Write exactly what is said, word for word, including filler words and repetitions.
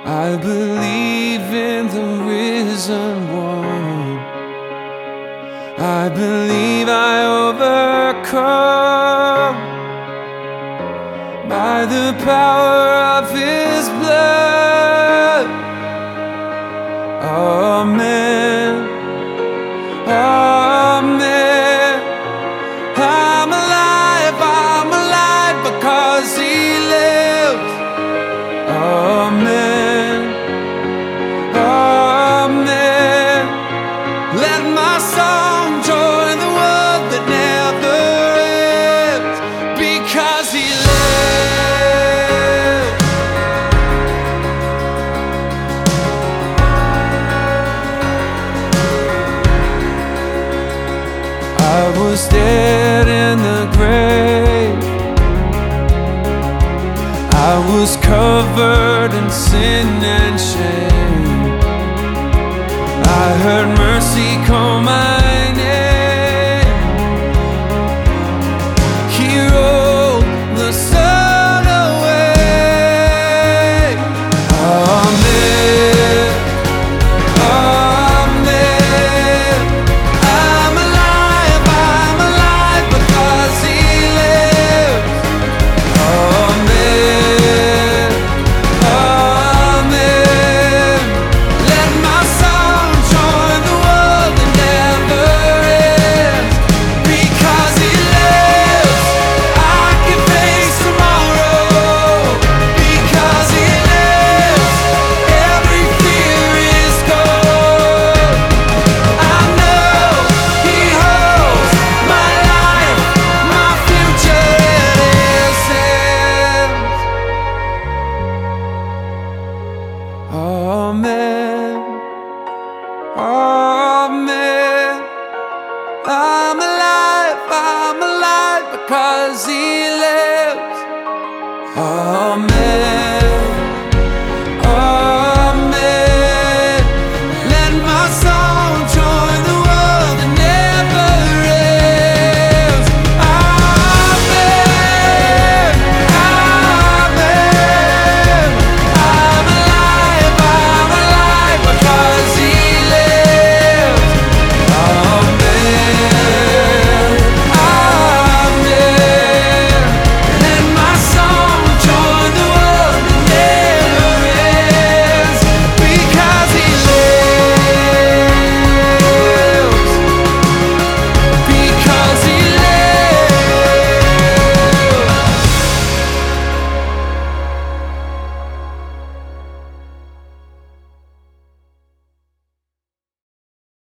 I believe in the risen one. I believe I overcome by the power of His blood. Amen. Amen. I'm alive, I'm alive because He lives. Amen. Amen. Let my song join the world that never ends because He lives. I was dead in the grave. I was covered in sin and shame. I heard mercy call my